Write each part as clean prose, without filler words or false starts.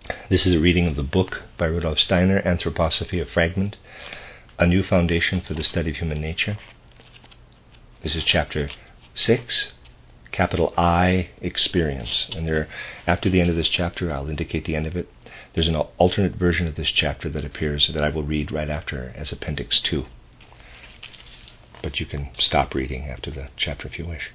This is a reading of the book by Rudolf Steiner, Anthroposophy, a Fragment, A New Foundation for the Study of Human Nature. This is chapter 6, capital I, Experience. And after the end of this chapter, I'll indicate the end of it. There's an alternate version of this chapter that appears that I will read right after as Appendix 2. But you can stop reading after the chapter if you wish.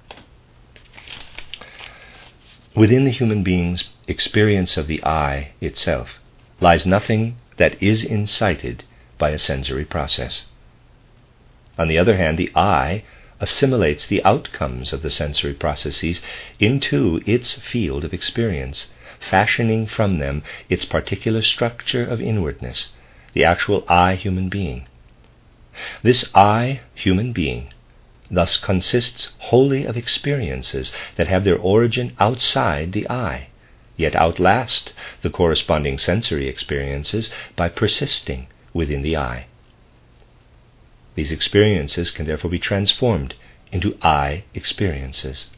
Within the human being's experience of the I itself lies nothing that is incited by a sensory process. On the other hand, the I assimilates the outcomes of the sensory processes into its field of experience, fashioning from them its particular structure of inwardness, the actual I human being. This I human being thus consists wholly of experiences that have their origin outside the I, yet outlast the corresponding sensory experiences by persisting within the I. These experiences can therefore be transformed into I experiences.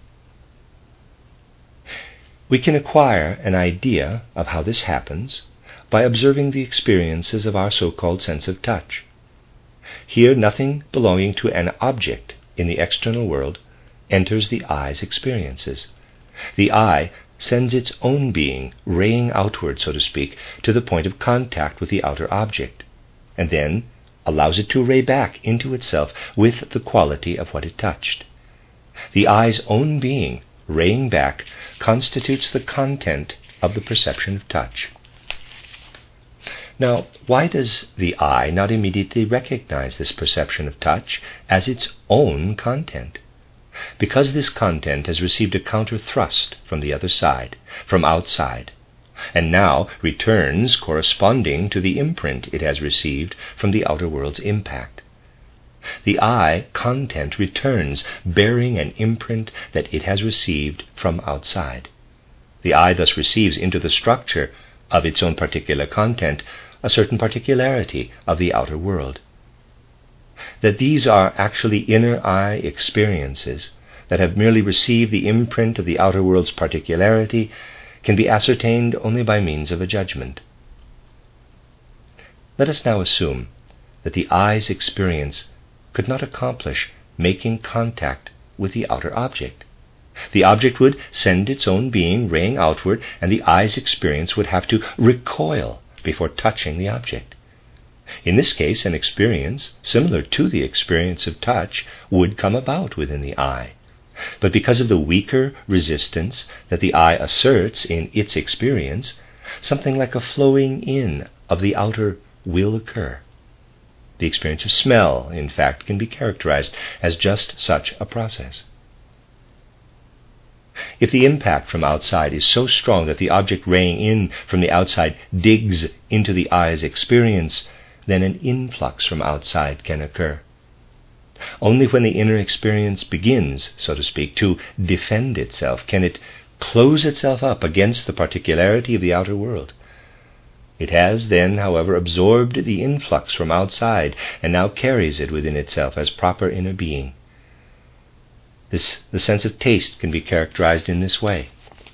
We can acquire an idea of how this happens by observing the experiences of our so-called sense of touch. Here, nothing belonging to an object in the external world enters the I's experiences. The I sends its own being raying outward, so to speak, to the point of contact with the outer object, and then allows it to ray back into itself with the quality of what it touched. The I's own being raying back constitutes the content of the perception of touch. Now, why does the I not immediately recognize this perception of touch as its own content? Because this content has received a counter thrust from the other side, from outside, and now returns corresponding to the imprint it has received from the outer world's impact. The I content returns bearing an imprint that it has received from outside. The I thus receives into the structure of its own particular content a certain particularity of the outer world. That these are actually inner I experiences that have merely received the imprint of the outer world's particularity can be ascertained only by means of a judgment. Let us now assume that the I's experience could not accomplish making contact with the outer object. The object would send its own being raying outward, and the I's experience would have to recoil before touching the object. In this case, an experience similar to the experience of touch would come about within the I. But because of the weaker resistance that the I asserts in its experience, something like a flowing in of the outer will occur. The experience of smell, in fact, can be characterized as just such a process. If the impact from outside is so strong that the object raying in from the outside digs into the I's experience, then an influx from outside can occur. Only when the inner experience begins, so to speak, to defend itself, can it close itself up against the particularity of the outer world. It has then, however, absorbed the influx from outside and now carries it within itself as proper inner being. The sense of taste can be characterized in this way.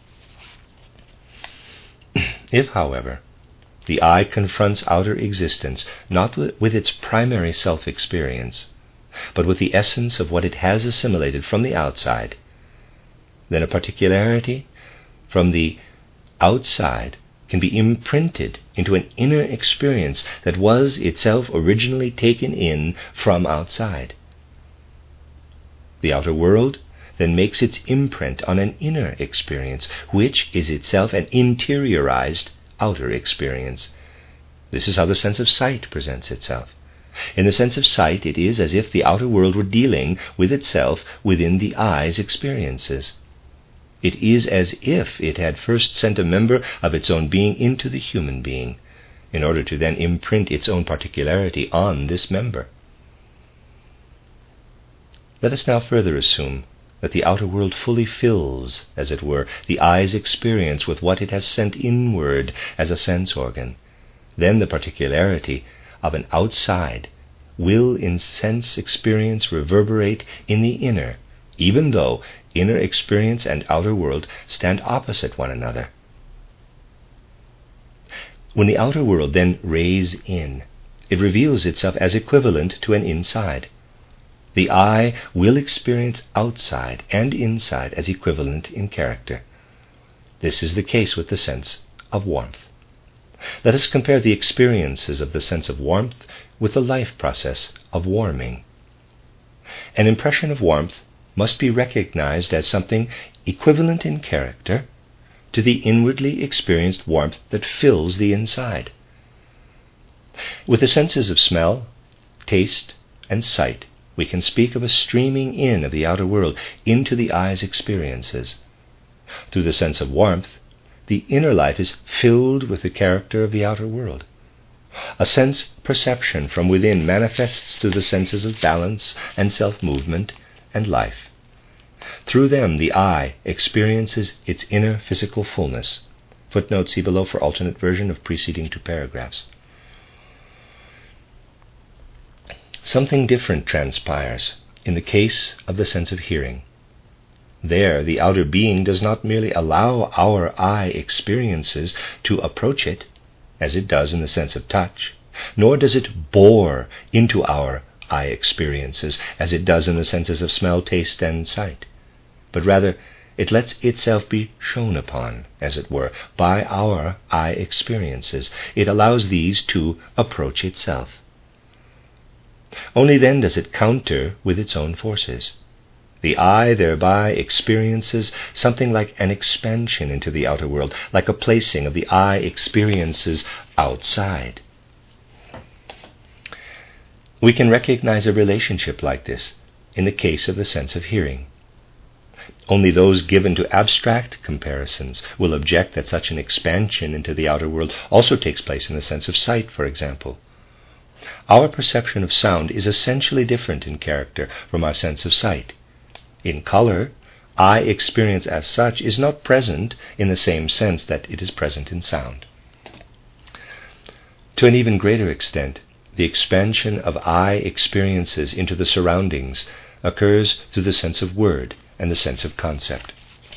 If, however, the I confronts outer existence not with its primary self-experience, but with the essence of what it has assimilated from the outside, then a particularity from the outside can be imprinted into an inner experience that was itself originally taken in from outside. The outer world then makes its imprint on an inner experience, which is itself an interiorized outer experience. This is how the sense of sight presents itself. In the sense of sight, it is as if the outer world were dealing with itself within the I's experiences. It is as if it had first sent a member of its own being into the human being, in order to then imprint its own particularity on this member. Let us now further assume that the outer world fully fills, as it were, the I's experience with what it has sent inward as a sense organ. Then the particularity of an outside will in sense experience reverberate in the inner, even though inner experience and outer world stand opposite one another. When the outer world then rays in, it reveals itself as equivalent to an inside. The eye will experience outside and inside as equivalent in character. This is the case with the sense of warmth. Let us compare the experiences of the sense of warmth with the life process of warming. An impression of warmth must be recognized as something equivalent in character to the inwardly experienced warmth that fills the inside. With the senses of smell, taste, and sight, we can speak of a streaming in of the outer world into the eye's experiences. Through the sense of warmth, the inner life is filled with the character of the outer world. A sense perception from within manifests through the senses of balance and self-movement and life. Through them, the eye experiences its inner physical fullness. Footnote see below for alternate version of preceding two paragraphs. Something different transpires in the case of the sense of hearing. There, the outer being does not merely allow our eye experiences to approach it, as it does in the sense of touch, nor does it bore into our eye experiences, as it does in the senses of smell, taste, and sight, but rather it lets itself be shone upon, as it were, by our eye experiences. It allows these to approach itself. Only then does it counter with its own forces. The eye thereby experiences something like an expansion into the outer world, like a placing of the eye experiences outside. We can recognize a relationship like this in the case of the sense of hearing. Only those given to abstract comparisons will object that such an expansion into the outer world also takes place in the sense of sight, for example. Our perception of sound is essentially different in character from our sense of sight. In color, eye experience as such is not present in the same sense that it is present in sound. To an even greater extent, the expansion of eye experiences into the surroundings occurs through the sense of word and the sense of concept.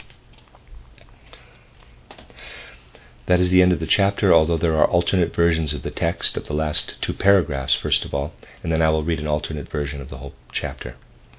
That is the end of the chapter, although there are alternate versions of the text of the last two paragraphs, first of all, and then I will read an alternate version of the whole chapter.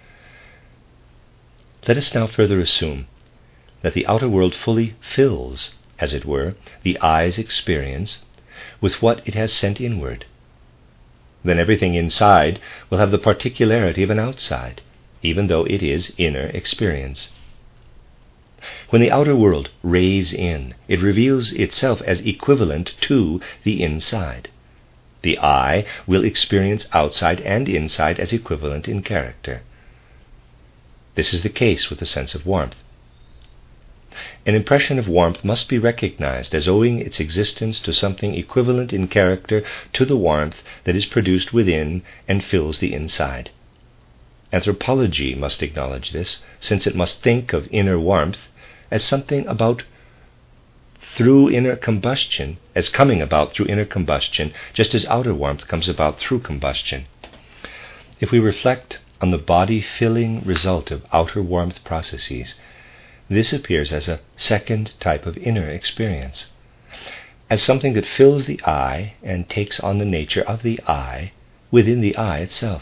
Let us now further assume that the outer world fully fills, as it were, the eye's experience with what it has sent inward. Then everything inside will have the particularity of an outside, even though it is inner experience. When the outer world rays in, it reveals itself as equivalent to the inside. The eye will experience outside and inside as equivalent in character. This is the case with the sense of warmth. An impression of warmth must be recognized as owing its existence to something equivalent in character to the warmth that is produced within and fills the inside. Anthropology must acknowledge this, since it must think of inner warmth as something about through inner combustion, as coming about through inner combustion, just as outer warmth comes about through combustion. If we reflect on the body-filling result of outer warmth processes, this appears as a second type of inner experience, as something that fills the eye and takes on the nature of the eye within the eye itself.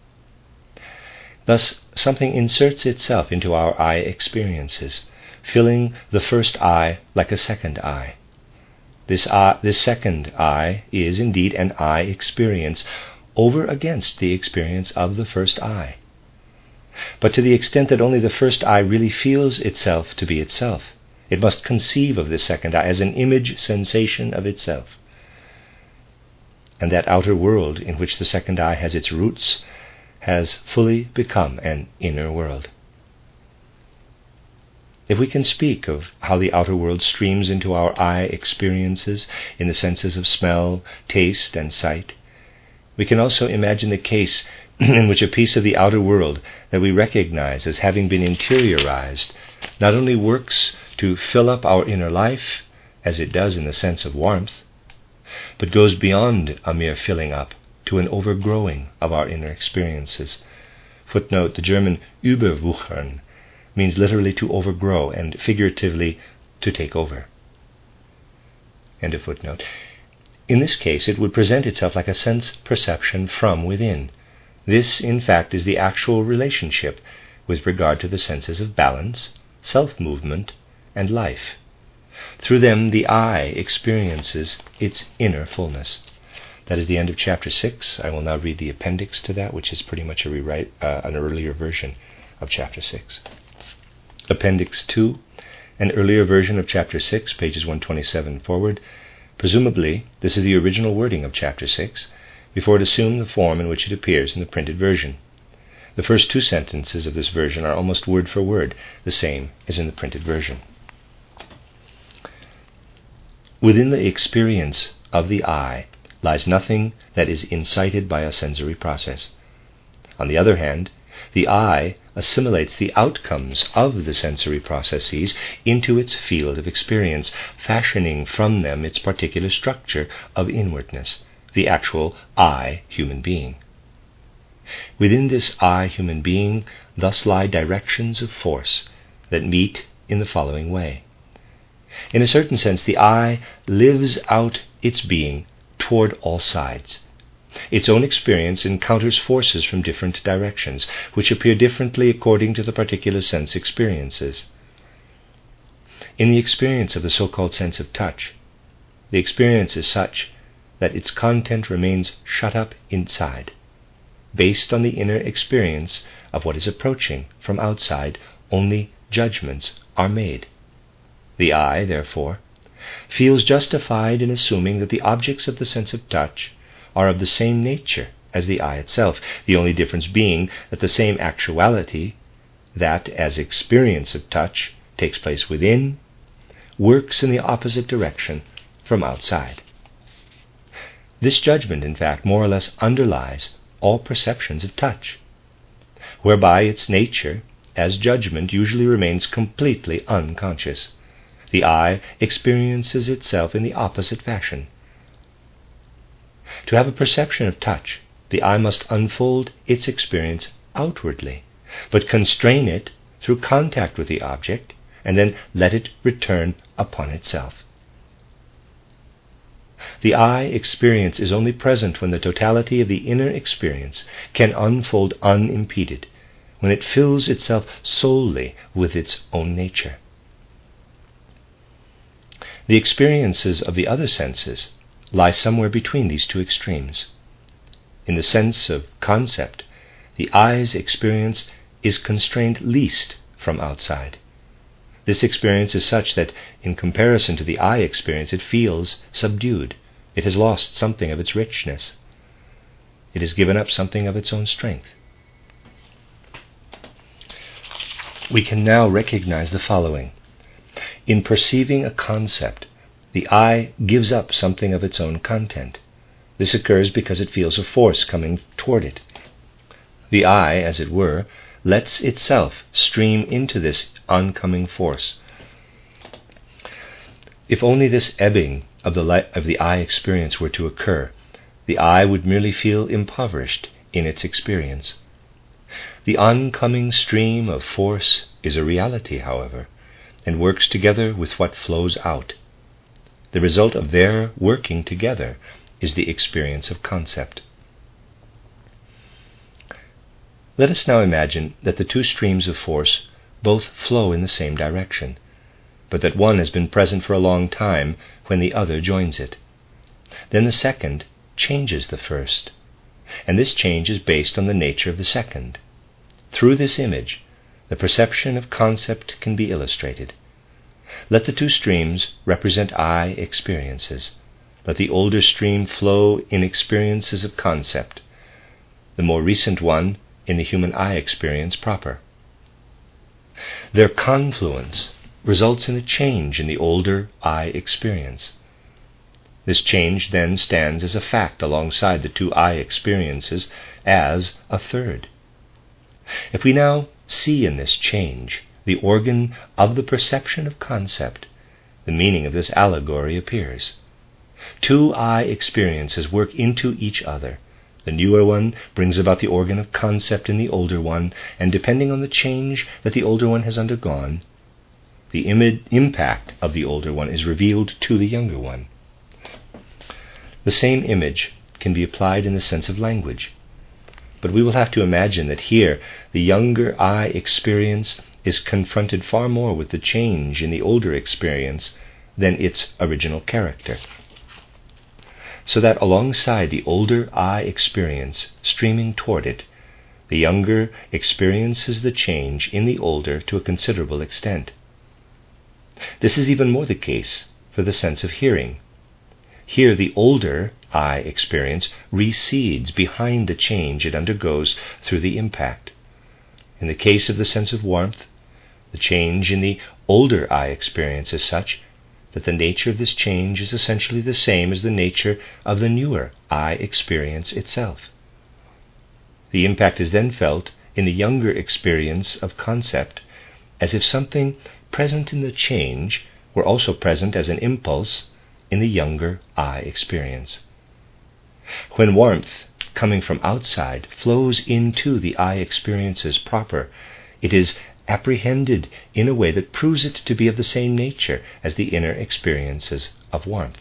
Thus, something inserts itself into our eye experiences, filling the first eye like a second eye. This second eye is indeed an eye experience over against the experience of the first eye. But to the extent that only the first eye really feels itself to be itself, it must conceive of this second eye as an image sensation of itself. And that outer world in which the second eye has its roots has fully become an inner world. If we can speak of how the outer world streams into our eye experiences in the senses of smell, taste, and sight, we can also imagine the case in which a piece of the outer world that we recognize as having been interiorized not only works to fill up our inner life, as it does in the sense of warmth, but goes beyond a mere filling up to an overgrowing of our inner experiences. Footnote, the German überwuchern means literally to overgrow and figuratively to take over. End of footnote. In this case, it would present itself like a sense perception from within. This, in fact, is the actual relationship with regard to the senses of balance, self-movement, and life. Through them, the I experiences its inner fullness. That is the end of chapter 6. I will now read the appendix to that, which is pretty much a rewrite, an earlier version of chapter 6. Appendix 2, an earlier version of chapter 6, pages 127 forward. Presumably, this is the original wording of chapter 6, before it assumed the form in which it appears in the printed version. The first two sentences of this version are almost word for word the same as in the printed version. Within the experience of the I lies nothing that is incited by a sensory process. On the other hand, the I assimilates the outcomes of the sensory processes into its field of experience, fashioning from them its particular structure of inwardness, the actual I, human being. Within this I, human being, thus lie directions of force that meet in the following way. In a certain sense, the I lives out its being toward all sides. Its own experience encounters forces from different directions, which appear differently according to the particular sense experiences. In the experience of the so-called sense of touch, the experience is such that its content remains shut up inside. Based on the inner experience of what is approaching from outside, only judgments are made. The I, therefore, feels justified in assuming that the objects of the sense of touch are of the same nature as the I itself, the only difference being that the same actuality, that as experience of touch takes place within, works in the opposite direction from outside. This judgment, in fact, more or less underlies all perceptions of touch, whereby its nature as judgment usually remains completely unconscious. The I experiences itself in the opposite fashion. To have a perception of touch, the I must unfold its experience outwardly, but constrain it through contact with the object, and then let it return upon itself. The I experience is only present when the totality of the inner experience can unfold unimpeded, when it fills itself solely with its own nature. The experiences of the other senses lie somewhere between these two extremes. In the sense of concept, the I's experience is constrained least from outside. This experience is such that, in comparison to the I experience, it feels subdued. It has lost something of its richness. It has given up something of its own strength. We can now recognize the following. In perceiving a concept, the I gives up something of its own content. This occurs because it feels a force coming toward it. The I, as it were, lets itself stream into this oncoming force. If only this ebbing of the I experience were to occur, the I would merely feel impoverished in its experience. The oncoming stream of force is a reality, however, and works together with what flows out. The result of their working together is the experience of concept. Let us now imagine that the two streams of force both flow in the same direction, but that one has been present for a long time when the other joins it. Then the second changes the first, and this change is based on the nature of the second. Through this image, the perception of concept can be illustrated. Let the two streams represent I experiences. Let the older stream flow in experiences of concept, the more recent one in the human I experience proper. Their confluence results in a change in the older I experience. This change then stands as a fact alongside the two I experiences as a third. If we now see in this change the organ of the perception of concept, the meaning of this allegory appears. Two I experiences work into each other. The newer one brings about the organ of concept in the older one, and depending on the change that the older one has undergone, the impact of the older one is revealed to the younger one. The same image can be applied in the sense of language, but we will have to imagine that here the younger I experience is confronted far more with the change in the older experience than its original character. So that alongside the older I experience streaming toward it, the younger experiences the change in the older to a considerable extent. This is even more the case for the sense of hearing. Here the older I experience recedes behind the change it undergoes through the impact. In the case of the sense of warmth, the change in the older I experience is such that the nature of this change is essentially the same as the nature of the newer I experience itself. The impact is then felt in the younger experience of concept, as if something present in the change were also present as an impulse in the younger I experience. When warmth, coming from outside, flows into the I experiences proper, it is apprehended in a way that proves it to be of the same nature as the inner experiences of warmth.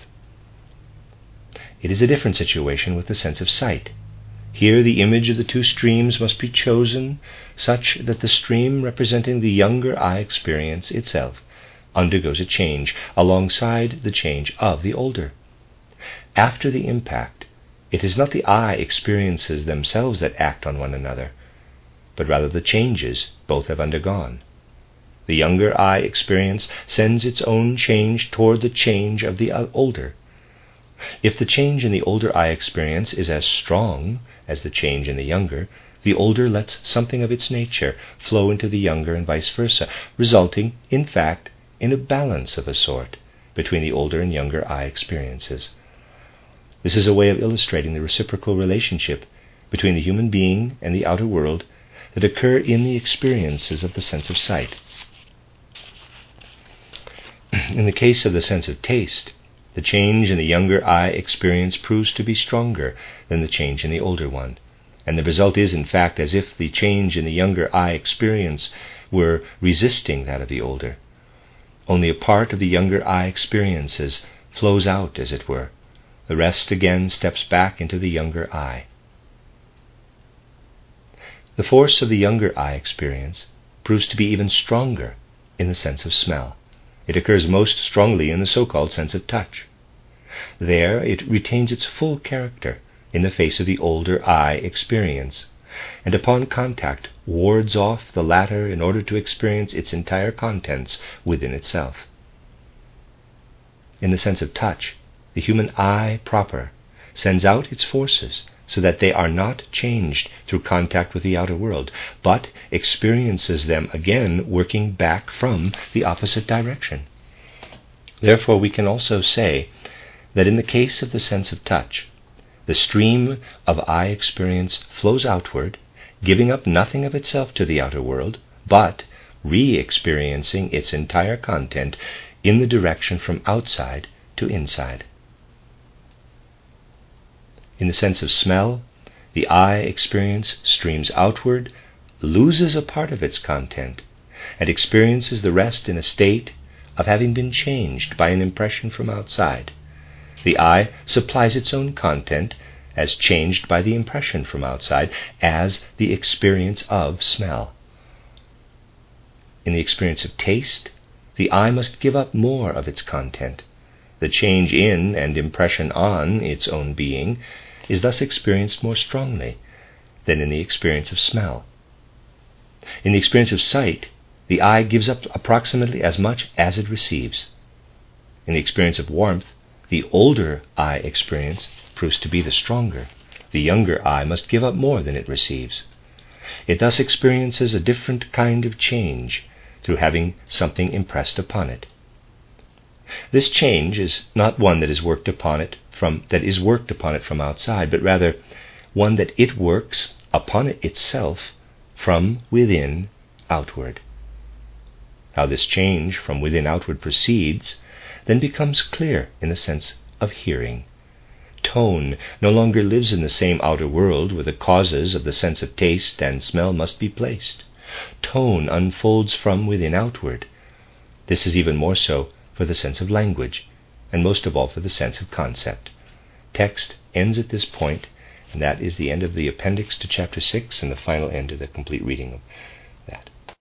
It is a different situation with the sense of sight. Here the image of the two streams must be chosen such that the stream representing the younger I experience itself undergoes a change alongside the change of the older. After the impact, it is not the I experiences themselves that act on one another, but rather the changes both have undergone. The younger I experience sends its own change toward the change of the older. If the change in the older I experience is as strong as the change in the younger, the older lets something of its nature flow into the younger and vice versa, resulting, in fact, in a balance of a sort between the older and younger I experiences. This is a way of illustrating the reciprocal relationship between the human being and the outer world that occur in the experiences of the sense of sight. In the case of the sense of taste, the change in the younger I experience proves to be stronger than the change in the older one, and the result is, in fact, as if the change in the younger I experience were resisting that of the older. Only a part of the younger I experiences flows out, as it were. The rest again steps back into the younger I. The force of the younger I experience proves to be even stronger in the sense of smell. It occurs most strongly in the so-called sense of touch. There it retains its full character in the face of the older I experience, and upon contact wards off the latter in order to experience its entire contents within itself. In the sense of touch, the human I proper sends out its forces so that they are not changed through contact with the outer world, but experiences them again working back from the opposite direction. Therefore, we can also say that in the case of the sense of touch, the stream of I experience flows outward, giving up nothing of itself to the outer world, but re-experiencing its entire content in the direction from outside to inside. In the sense of smell, the I experience streams outward, loses a part of its content, and experiences the rest in a state of having been changed by an impression from outside. The I supplies its own content as changed by the impression from outside, as the experience of smell. In the experience of taste, the I must give up more of its content. The change in and impression on its own being is thus experienced more strongly than in the experience of smell. In the experience of sight, the I gives up approximately as much as it receives. In the experience of warmth, the older I experience proves to be the stronger. The younger I must give up more than it receives. It thus experiences a different kind of change through having something impressed upon it. This change is not one that is worked upon it from outside, but rather one that it works upon it itself from within outward. How this change from within outward proceeds then becomes clear in the sense of hearing. Tone no longer lives in the same outer world where the causes of the sense of taste and smell must be placed. Tone unfolds from within outward. This is even more so for the sense of language, and most of all for the sense of concept. text ends at this point, and that is the end of the appendix to chapter 6 and the final end of the complete reading of that.